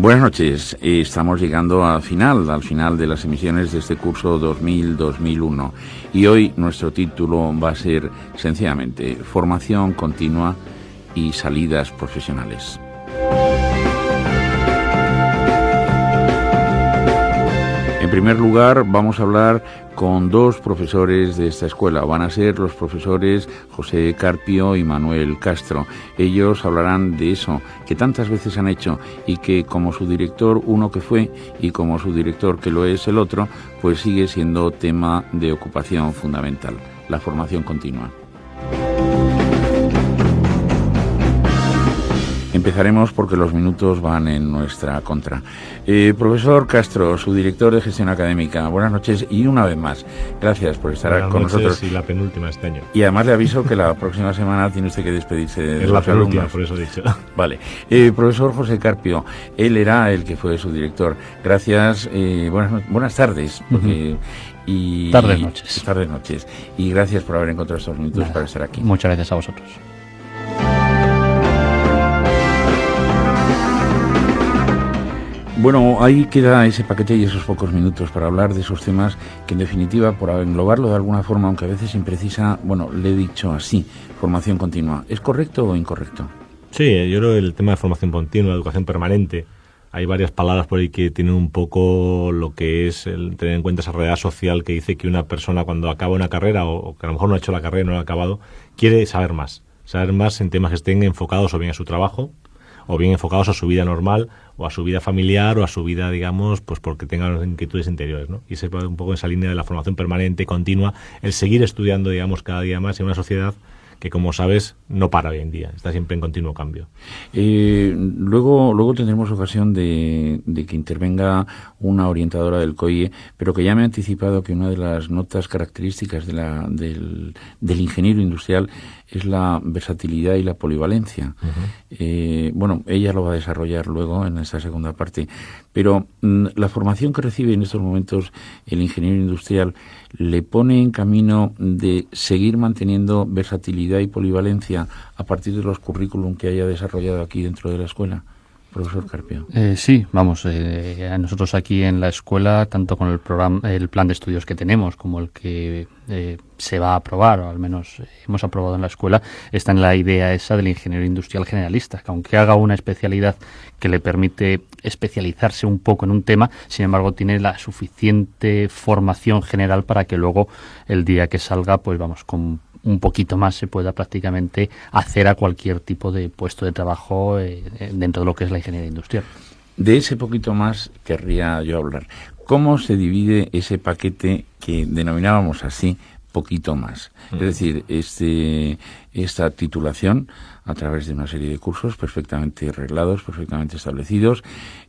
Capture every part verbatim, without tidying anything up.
Buenas noches, estamos llegando al final, al final de las emisiones de este curso dos mil dos mil uno y hoy nuestro título va a ser sencillamente Formación Continua y Salidas Profesionales. En primer lugar, vamos a hablar con dos profesores de esta escuela. Van a ser los profesores José Carpio y Manuel Castro. Ellos hablarán de eso que tantas veces han hecho y que como su director uno que fue y como su director que lo es el otro, pues sigue siendo tema de ocupación fundamental, la formación continua. Empezaremos porque los minutos van en nuestra contra. Eh, profesor Castro, su director de gestión académica, buenas noches y una vez más, gracias por estar buenas con noches nosotros. Y la penúltima este año. Y además le aviso que la próxima semana tiene usted que despedirse de es los la penúltima, alumnos. por eso he dicho. Vale. Eh, profesor José Carpio, él era el que fue su director. Gracias, eh, buenas, buenas tardes. Porque, uh-huh. y, tardes noches. Y, tardes noches. Y gracias por haber encontrado estos minutos Nada, para estar aquí. Muchas gracias a vosotros. Bueno, ahí queda ese paquete y esos pocos minutos para hablar de esos temas que en definitiva, por englobarlo de alguna forma, aunque a veces imprecisa, bueno, le he dicho así, formación continua. ¿Es correcto o incorrecto? Sí, yo creo que el tema de formación continua, educación permanente, hay varias palabras por ahí que tienen un poco lo que es el tener en cuenta esa realidad social que dice que una persona cuando acaba una carrera o, o que a lo mejor no ha hecho la carrera y no la ha acabado, quiere saber más, saber más en temas que estén enfocados o bien a su trabajo, o bien enfocados a su vida normal, o a su vida familiar, o a su vida, digamos, pues porque tengan inquietudes interiores, ¿no? Y ese es un poco esa línea de la formación permanente, continua, el seguir estudiando, digamos, cada día más en una sociedad que, como sabes, no para hoy en día, está siempre en continuo cambio. Eh, luego luego tendremos ocasión de, de que intervenga una orientadora del C O I E, pero que ya me ha anticipado que una de las notas características de la, del, del ingeniero industrial es la versatilidad y la polivalencia. Uh-huh. Eh, bueno, ella lo va a desarrollar luego en esta segunda parte, pero mm, la formación que recibe en estos momentos el ingeniero industrial le pone en camino de seguir manteniendo versatilidad y polivalencia a partir de los currículum que haya desarrollado aquí dentro de la escuela. Profesor Carpio. Eh, sí, vamos, eh, nosotros aquí en la escuela, tanto con el programa, el plan de estudios que tenemos, como el que eh, se va a aprobar, o al menos eh, hemos aprobado en la escuela, está en la idea esa del ingeniero industrial generalista, que aunque haga una especialidad que le permite especializarse un poco en un tema, sin embargo tiene la suficiente formación general para que luego el día que salga, pues vamos, con un poquito más se pueda prácticamente hacer a cualquier tipo de puesto de trabajo eh, dentro de lo que es la ingeniería industrial. De ese poquito más querría yo hablar. ¿Cómo se divide ese paquete que denominábamos así, poquito más? Uh-huh. Es decir, este esta titulación a través de una serie de cursos perfectamente reglados, perfectamente establecidos,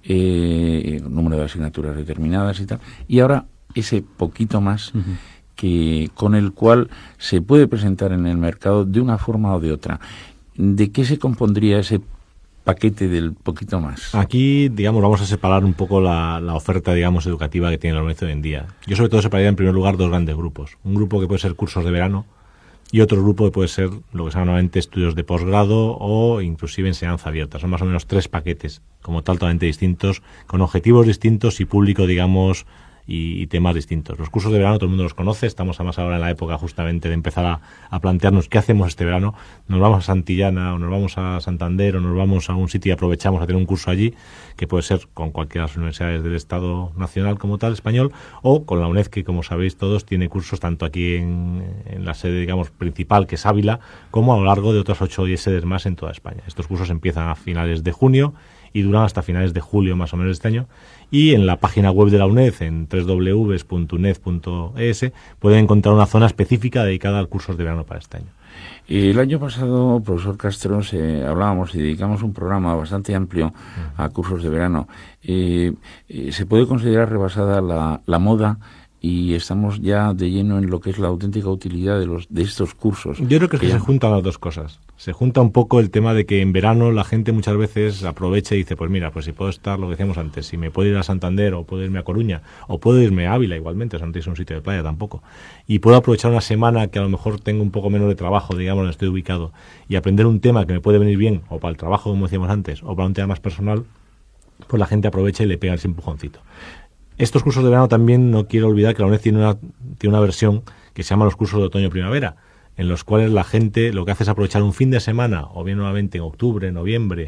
eh, número de asignaturas determinadas y tal, y ahora ese poquito más uh-huh. que con el cual se puede presentar en el mercado de una forma o de otra. ¿De qué se compondría ese paquete del poquito más? Aquí, digamos, vamos a separar un poco la, la oferta, digamos, educativa que tiene la universidad hoy en día. Yo sobre todo separaría en primer lugar dos grandes grupos. Un grupo que puede ser cursos de verano y otro grupo que puede ser lo que se llama normalmente estudios de posgrado o inclusive enseñanza abierta. Son más o menos tres paquetes, como tal, totalmente distintos, con objetivos distintos y público, digamos, Y, y temas distintos. Los cursos de verano todo el mundo los conoce, estamos además ahora en la época justamente de empezar a, a plantearnos qué hacemos este verano. Nos vamos a Santillana o nos vamos a Santander o nos vamos a un sitio y aprovechamos a tener un curso allí, que puede ser con cualquiera de las universidades del Estado Nacional como tal, español, o con la UNED, que como sabéis todos tiene cursos tanto aquí en, en la sede, digamos, principal, que es Ávila, como a lo largo de otras ocho o diez sedes más en toda España. Estos cursos empiezan a finales de junio y duran hasta finales de julio más o menos de este año. Y en la página web de la UNED, en doble u doble u doble u punto uned punto e s, pueden encontrar una zona específica dedicada al curso de verano para este año. El año pasado, profesor Castro, se, hablábamos y dedicamos un programa bastante amplio a cursos de verano. Eh, eh, ¿Se puede considerar rebasada la, la moda y estamos ya de lleno en lo que es la auténtica utilidad de los de estos cursos? Yo creo que, es que ya... se juntan las dos cosas. Se junta un poco el tema de que en verano la gente muchas veces aprovecha y dice, pues mira, pues si puedo estar, lo que decíamos antes, si me puedo ir a Santander o puedo irme a Coruña o puedo irme a Ávila igualmente, o sea, no es un sitio de playa tampoco, y puedo aprovechar una semana que a lo mejor tengo un poco menos de trabajo, digamos, donde estoy ubicado, y aprender un tema que me puede venir bien o para el trabajo, como decíamos antes, o para un tema más personal, pues la gente aprovecha y le pega ese empujoncito. Estos cursos de verano también, no quiero olvidar que la UNED tiene una, tiene una versión que se llama los cursos de otoño-primavera, en los cuales la gente lo que hace es aprovechar un fin de semana, o bien nuevamente en octubre, noviembre,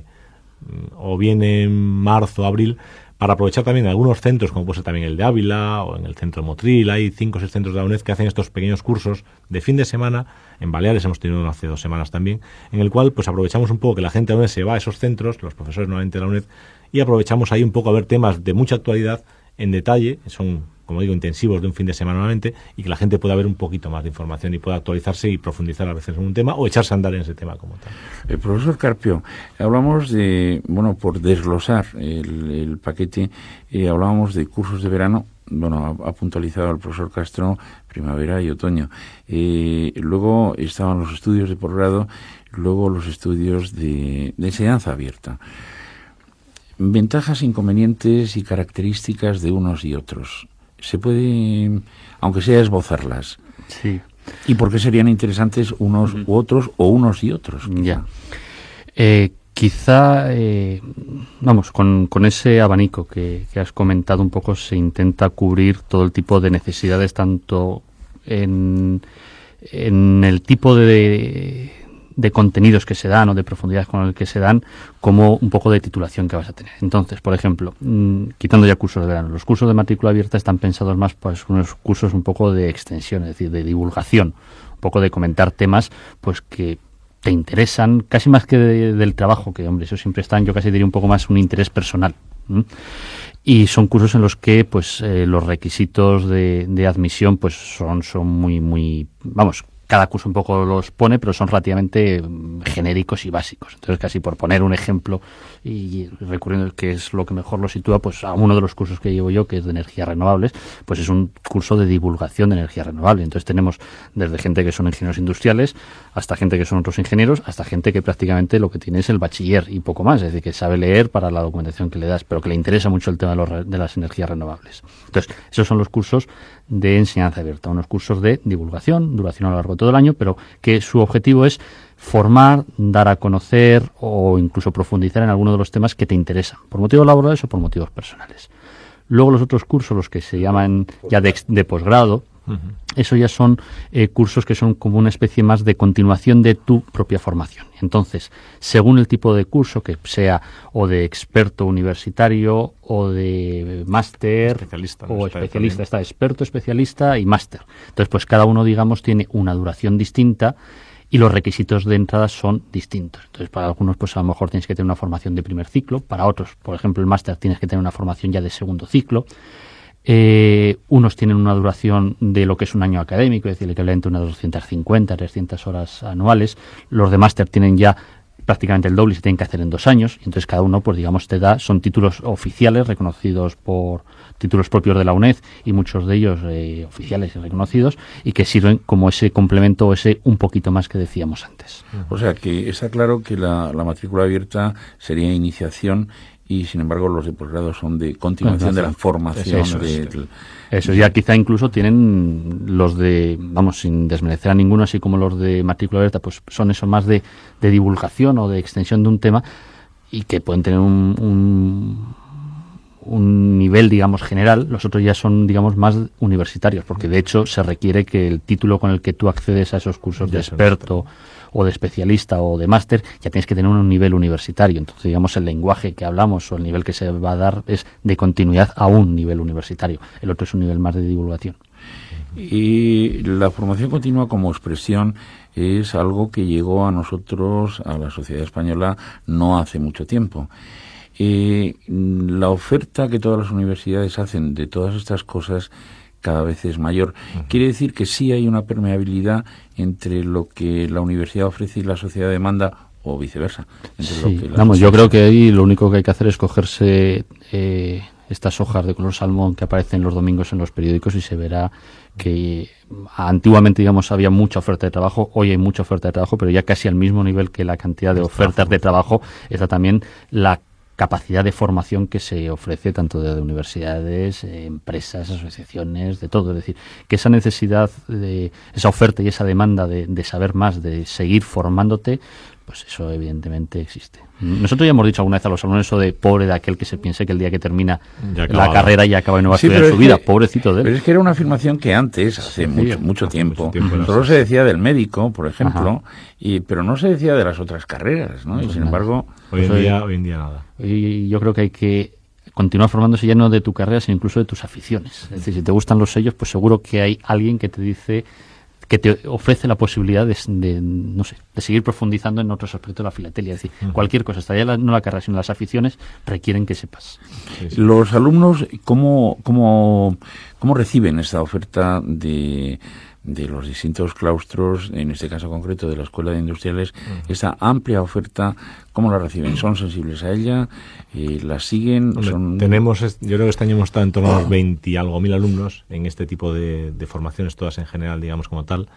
o bien en marzo, abril, para aprovechar también algunos centros, como puede ser también el de Ávila o en el centro de Motril. Hay cinco o seis centros de la UNED que hacen estos pequeños cursos de fin de semana. En Baleares hemos tenido uno hace dos semanas también, en el cual pues aprovechamos un poco que la gente de la UNED se va a esos centros, los profesores nuevamente de la UNED, y aprovechamos ahí un poco a ver temas de mucha actualidad en detalle. Son, como digo, intensivos de un fin de semana nuevamente, y que la gente pueda ver un poquito más de información y pueda actualizarse y profundizar a veces en un tema o echarse a andar en ese tema como tal. Eh, profesor Carpio, hablamos de, bueno, por desglosar el, el paquete, eh, hablábamos de cursos de verano. Bueno, ha, ha puntualizado el profesor Castro primavera y otoño. Eh, luego estaban los estudios de posgrado, luego los estudios de, de enseñanza abierta. Ventajas, inconvenientes y características de unos y otros. Se puede, aunque sea, esbozarlas. Sí. ¿Y por qué serían interesantes unos uh-huh. u otros, o unos y otros? Quizá. Ya. Eh, quizá, eh, vamos, con, con ese abanico que, que has comentado un poco, se intenta cubrir todo el tipo de necesidades, tanto en, en el tipo de... de contenidos que se dan o de profundidad con el que se dan, como un poco de titulación que vas a tener. Entonces, por ejemplo, mmm, quitando ya cursos de verano, los cursos de matrícula abierta están pensados más pues unos cursos un poco de extensión, es decir, de divulgación, un poco de comentar temas pues que te interesan, casi más que de, del trabajo, que hombre, eso siempre está, yo casi diría un poco más un interés personal. ¿Mm? Y son cursos en los que pues eh, los requisitos de, de admisión pues son, son muy, muy, vamos, cada curso un poco los pone, pero son relativamente genéricos y básicos. Entonces, casi por poner un ejemplo y recurriendo, que es lo que mejor lo sitúa, pues a uno de los cursos que llevo yo, que es de energías renovables, pues es un curso de divulgación de energía renovable. Entonces tenemos desde gente que son ingenieros industriales, hasta gente que son otros ingenieros, hasta gente que prácticamente lo que tiene es el bachiller y poco más, es decir, que sabe leer para la documentación que le das, pero que le interesa mucho el tema de, los, de las energías renovables. Entonces, esos son los cursos de enseñanza abierta, unos cursos de divulgación, duración a lo largo de todo el año, pero que su objetivo es formar, dar a conocer o incluso profundizar en alguno de los temas que te interesan, por motivos laborales o por motivos personales. Luego los otros cursos, los que se llaman ya de, de posgrado, uh-huh. Eso ya son eh, cursos que son como una especie más de continuación de tu propia formación. Entonces, según el tipo de curso, que sea o de experto universitario o de máster especialista, o especialista, está experto, especialista y máster. Entonces, pues cada uno, digamos, tiene una duración distinta y los requisitos de entrada son distintos. Entonces, para algunos, pues a lo mejor tienes que tener una formación de primer ciclo, para otros, por ejemplo, el máster tienes que tener una formación ya de segundo ciclo. Eh, unos tienen una duración de lo que es un año académico, es decir, equivalente a unas doscientas cincuenta, trescientas horas anuales. Los de máster tienen ya prácticamente el doble y se tienen que hacer en dos años. Y entonces cada uno, pues digamos, te da, son títulos oficiales reconocidos por títulos propios de la UNED y muchos de ellos eh, oficiales y reconocidos, y que sirven como ese complemento o ese un poquito más que decíamos antes. O sea que está claro que la, la matrícula abierta sería iniciación, y sin embargo los de posgrado son de continuación de la formación. Eso, de, es, de, eso ya quizá incluso tienen los de, vamos, sin desmerecer a ninguno, así como los de matrícula abierta, pues son eso más de, de divulgación o de extensión de un tema, y que pueden tener un, un, un nivel, digamos, general. Los otros ya son, digamos, más universitarios, porque de hecho se requiere que el título con el que tú accedes a esos cursos de experto o de especialista o de máster, ya tienes que tener un nivel universitario. Entonces, digamos, el lenguaje que hablamos o el nivel que se va a dar es de continuidad a un nivel universitario. El otro es un nivel más de divulgación. Y la formación continua como expresión es algo que llegó a nosotros, a la sociedad española, no hace mucho tiempo. Eh, la oferta que todas las universidades hacen de todas estas cosas cada vez es mayor. Uh-huh. Quiere decir que sí hay una permeabilidad entre lo que la universidad ofrece y la sociedad demanda, o viceversa. Entre sí, lo que vamos, yo creo que ahí lo único que hay que hacer es cogerse eh, estas hojas de color salmón que aparecen los domingos en los periódicos y se verá que antiguamente, digamos, había mucha oferta de trabajo, hoy hay mucha oferta de trabajo, pero ya casi al mismo nivel que la cantidad de ofertas de trabajo está también la capacidad de formación que se ofrece tanto de universidades, eh, empresas, asociaciones, de todo. Es decir, que esa necesidad, de esa oferta y esa demanda de, de saber más, de seguir formándote, pues eso evidentemente existe. Nosotros ya hemos dicho alguna vez a los alumnos eso de pobre de aquel que se piense que el día que termina la carrera ya acaba y no va a sí, estudiar en su vida, que, pobrecito de él. Pero es que era una afirmación que antes, hace sí, mucho, mucho tiempo, mucho tiempo solo se decía del médico, por ejemplo, y pero no se decía de las otras carreras, ¿no? Pues y sin nada. embargo... Hoy en, pues día, hoy en día nada. Y yo creo que hay que continuar formándose ya no de tu carrera, sino incluso de tus aficiones. Es decir, si te gustan los sellos, pues seguro que hay alguien que te dice... que te ofrece la posibilidad de, de, no sé, de seguir profundizando en otros aspectos de la filatelia. Es decir, uh-huh. cualquier cosa, hasta ya la, no la carrera, sino las aficiones, requieren que sepas. Sí, sí. Los alumnos, ¿cómo, cómo, cómo reciben esta oferta de, de los distintos claustros, en este caso concreto de la Escuela de Industriales, uh-huh. esa amplia oferta, cómo la reciben? ¿Son sensibles a ella? Eh, ¿La siguen? Hombre, son... Tenemos, yo creo que este año hemos estado en torno a los veinte y algo mil alumnos en este tipo de, de formaciones, todas en general, digamos como tal.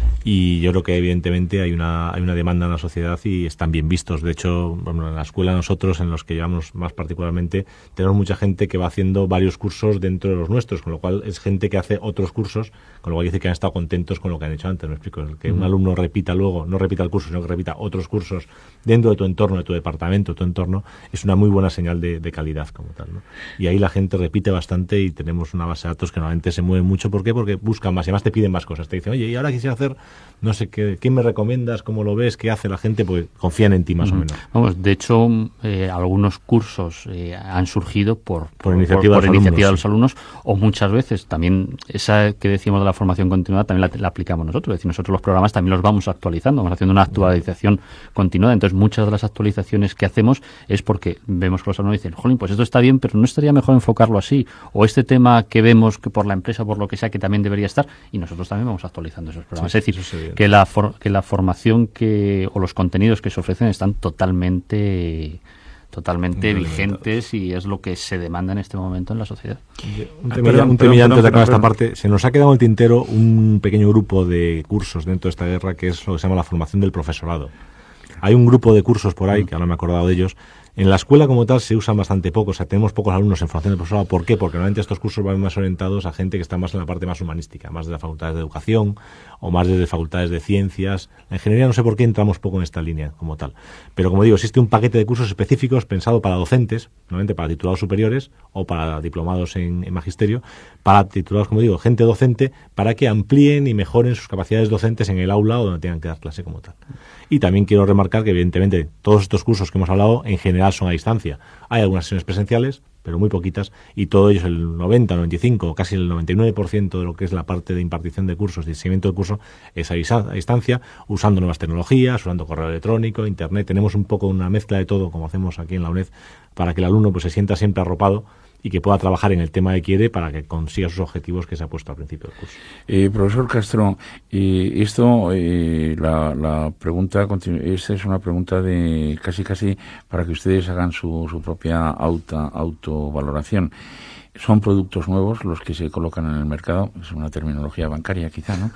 Y yo creo que evidentemente hay una hay una demanda en la sociedad y están bien vistos. De hecho, bueno, en la escuela nosotros, en los que llevamos más particularmente, tenemos mucha gente que va haciendo varios cursos dentro de los nuestros, con lo cual es gente que hace otros cursos, con lo cual dice que han estado contentos con lo que han hecho antes. Me explico, el que uh-huh. un alumno repita luego, no repita el curso, sino que repita otros cursos dentro de tu entorno, de tu departamento, tu entorno, es una muy buena señal de, de calidad como tal, ¿no? Y ahí la gente repite bastante y tenemos una base de datos que normalmente se mueve mucho. ¿Por qué? Porque buscan más y además te piden más cosas. Te dicen, oye, y ahora quisiera hacer no sé qué, ¿qué me recomiendas? ¿Cómo lo ves? ¿Qué hace la gente? Pues confían en ti más uh-huh. o menos. Vamos, de hecho, eh, algunos cursos eh, han surgido por, por, por iniciativa, por, por de, los iniciativa alumnos, de los sí. alumnos, o muchas veces también esa que decíamos de la formación continuada también la, la aplicamos nosotros. Es decir, nosotros los programas también los vamos actualizando, vamos haciendo una actualización uh-huh. continuada. Entonces, muchas de las actualizaciones que hacemos es porque vemos que los alumnos dicen, jolín, pues esto está bien, pero no estaría mejor enfocarlo así, o este tema que vemos que por la empresa, por lo que sea, que también debería estar, y nosotros también vamos actualizando esos programas. Sí, es decir, que la, for, que la formación que o los contenidos que se ofrecen están totalmente totalmente vigentes y es lo que se demanda en este momento en la sociedad. Un temilla, un temilla antes de acabar esta parte. Se nos ha quedado en el tintero un pequeño grupo de cursos dentro de esta guerra que es lo que se llama la formación del profesorado. Hay un grupo de cursos por ahí, que ahora me he acordado de ellos. En la escuela como tal se usan bastante poco, o sea, tenemos pocos alumnos en formación de profesorado. ¿Por qué? Porque normalmente estos cursos van más orientados a gente que está más en la parte más humanística, más de las facultades de educación o más desde facultades de ciencias. La ingeniería no sé por qué entramos poco en esta línea como tal. Pero como digo, existe un paquete de cursos específicos pensado para docentes, normalmente para titulados superiores o para diplomados en, en magisterio, para titulados, como digo, gente docente, para que amplíen y mejoren sus capacidades docentes en el aula o donde tengan que dar clase como tal. Y también quiero remarcar que, evidentemente, todos estos cursos que hemos hablado, en general son a distancia. Hay algunas sesiones presenciales, pero muy poquitas, y todo ello, el noventa, noventa y cinco, casi el noventa y nueve por ciento de lo que es la parte de impartición de cursos, de seguimiento de curso, es a distancia, usando nuevas tecnologías, usando correo electrónico, internet. Tenemos un poco una mezcla de todo, como hacemos aquí en la UNED, para que el alumno pues se sienta siempre arropado y que pueda trabajar en el tema que quiere para que consiga sus objetivos que se ha puesto al principio del curso. Eh, profesor Castro, eh, esto, eh, la, la pregunta, esta es una pregunta de casi casi para que ustedes hagan su, su propia auto, autovaloración. Son productos nuevos los que se colocan en el mercado, es una terminología bancaria quizá, ¿no?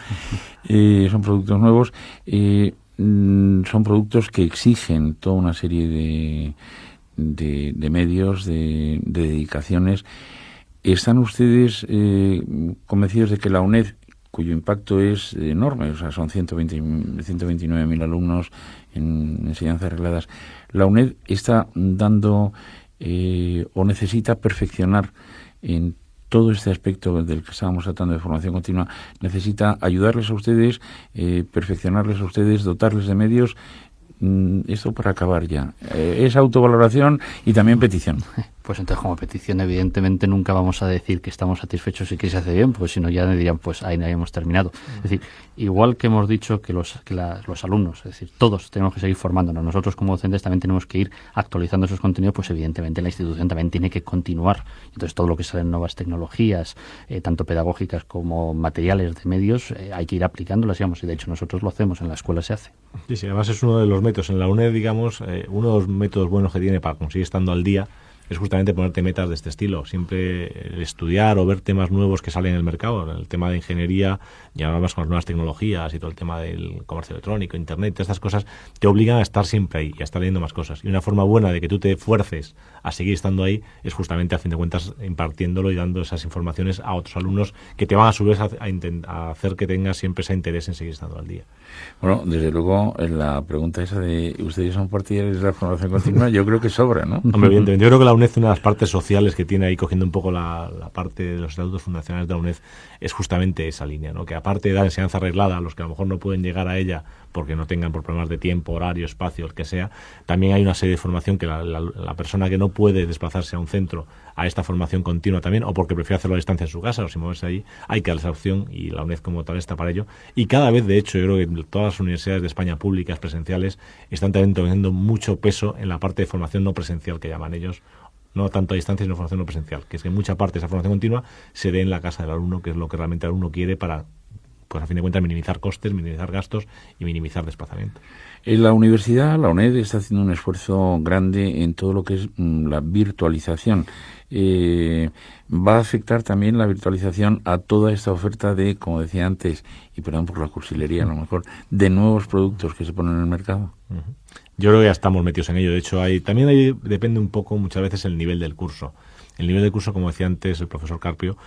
eh, son productos nuevos, eh, son productos que exigen toda una serie de De, de medios, de, de dedicaciones. ¿Están ustedes eh, convencidos de que la UNED, cuyo impacto es enorme, o sea, son ciento veinte, ciento veintinueve mil alumnos en enseñanzas regladas, la UNED está dando eh, o necesita perfeccionar en todo este aspecto del que estábamos tratando de formación continua, necesita ayudarles a ustedes, eh, perfeccionarles a ustedes, dotarles de medios? Esto para acabar ya. Eh, es autovaloración y también petición. Pues entonces, como petición, evidentemente nunca vamos a decir que estamos satisfechos y que se hace bien, pues si no ya dirían, pues ahí no hemos terminado. Es decir, igual que hemos dicho que los que la, los alumnos, es decir, todos tenemos que seguir formándonos. Nosotros como docentes también tenemos que ir actualizando esos contenidos, pues evidentemente la institución también tiene que continuar. Entonces, todo lo que salen nuevas tecnologías, eh, tanto pedagógicas como materiales de medios, eh, hay que ir aplicándolas, digamos, y de hecho nosotros lo hacemos, en la escuela se hace. Sí, sí, además es uno de los métodos. En la UNED, digamos, eh, uno de los métodos buenos que tiene para conseguir estando al día es justamente ponerte metas de este estilo. Siempre estudiar o ver temas nuevos que salen en el mercado, el tema de ingeniería, y ahora más con las nuevas tecnologías y todo el tema del comercio electrónico, internet, todas estas cosas te obligan a estar siempre ahí y a estar leyendo más cosas. Y una forma buena de que tú te fuerces a seguir estando ahí es justamente, a fin de cuentas, impartiéndolo y dando esas informaciones a otros alumnos que te van a su vez a, a, a hacer que tengas siempre ese interés en seguir estando al día. Bueno, desde luego, la pregunta esa de ¿ustedes son partidarios de la formación continua? Yo creo que sobra, ¿no? Hombre, evidentemente. Yo creo que la UNED, una de las partes sociales que tiene ahí, cogiendo un poco la, la parte de los estatutos fundacionales de la UNED, es justamente esa línea, ¿no? Que aparte de dar enseñanza arreglada a los que a lo mejor no pueden llegar a ella porque no tengan por problemas de tiempo, horario, espacio, el que sea, también hay una serie de formación que la, la, la persona que no puede desplazarse a un centro a esta formación continua también, o porque prefiere hacerlo a distancia en su casa o sin moverse allí, hay que darle esa opción, y la UNED como tal está para ello. Y cada vez, de hecho, yo creo que todas las universidades de España públicas, presenciales, están también teniendo mucho peso en la parte de formación no presencial, que llaman ellos, no tanto a distancia, sino formación no presencial, que es que mucha parte de esa formación continua se dé en la casa del alumno, que es lo que realmente el alumno quiere para, pues a fin de cuentas, minimizar costes, minimizar gastos y minimizar desplazamientos. En la universidad, la UNED está haciendo un esfuerzo grande en todo lo que es mm, la virtualización. Eh, va a afectar también la virtualización a toda esta oferta de, como decía antes, y perdón por la cursilería a lo mejor, de nuevos productos que se ponen en el mercado. Uh-huh. Yo creo que ya estamos metidos en ello. De hecho, hay también hay, depende un poco muchas veces el nivel del curso. El nivel del curso, como decía antes el profesor Carpio,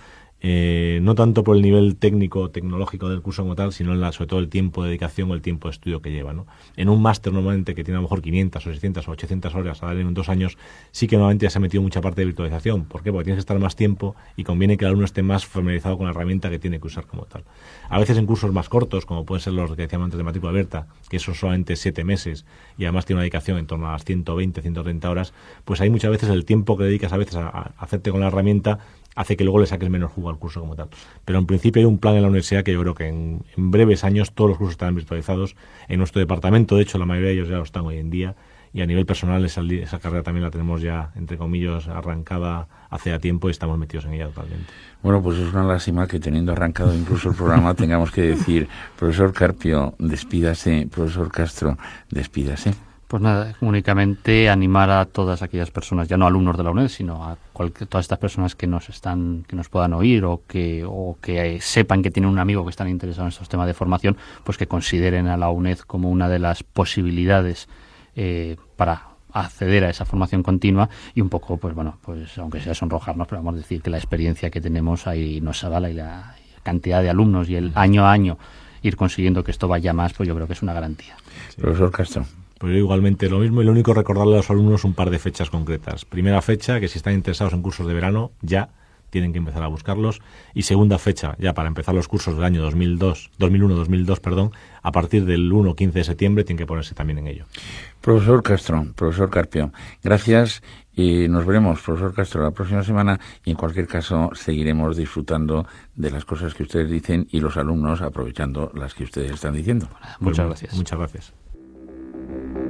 Eh, no tanto por el nivel técnico o tecnológico del curso como tal, sino en la, sobre todo el tiempo de dedicación o el tiempo de estudio que lleva, ¿no? En un máster normalmente que tiene a lo mejor quinientas o seiscientas o ochocientas horas a dar en dos años, sí que normalmente ya se ha metido mucha parte de virtualización. ¿Por qué? Porque tienes que estar más tiempo y conviene que el alumno esté más familiarizado con la herramienta que tiene que usar como tal. A veces en cursos más cortos, como pueden ser los que decíamos antes de matrícula abierta, que son solamente siete meses y además tiene una dedicación en torno a las ciento veinte, ciento treinta horas, pues hay muchas veces el tiempo que dedicas a veces a, a hacerte con la herramienta hace que luego le saques menos jugo al curso como tal. Pero en principio hay un plan en la universidad que yo creo que en, en breves años todos los cursos estarán virtualizados. En nuestro departamento, de hecho, la mayoría de ellos ya lo están hoy en día, y a nivel personal esa, esa carrera también la tenemos ya, entre comillas, arrancada hace ya tiempo y estamos metidos en ella totalmente. Bueno, pues es una lástima que teniendo arrancado incluso el programa tengamos que decir, profesor Carpio, despídase, profesor Castro, despídase. Pues nada, únicamente animar a todas aquellas personas, ya no alumnos de la UNED, sino a cualquier, todas estas personas que nos están, que nos puedan oír o que, o que eh, sepan que tienen un amigo que están interesado en estos temas de formación, pues que consideren a la UNED como una de las posibilidades eh, para acceder a esa formación continua, y un poco, pues bueno, pues aunque sea sonrojarnos, pero vamos a decir que la experiencia que tenemos ahí nos avala, y la cantidad de alumnos y el año a año ir consiguiendo que esto vaya más, pues yo creo que es una garantía. Sí. Profesor Castro. Pues yo igualmente lo mismo, y lo único recordarle a los alumnos un par de fechas concretas. Primera fecha, que si están interesados en cursos de verano, ya tienen que empezar a buscarlos. Y segunda fecha, ya para empezar los cursos del año dos mil dos, dos mil uno dos mil dos, perdón, a partir del primero quince de septiembre tienen que ponerse también en ello. Profesor Castro, profesor Carpio, gracias, y nos veremos, profesor Castro, la próxima semana, y en cualquier caso seguiremos disfrutando de las cosas que ustedes dicen y los alumnos aprovechando las que ustedes están diciendo. Muchas gracias. Muchas gracias. Thank you.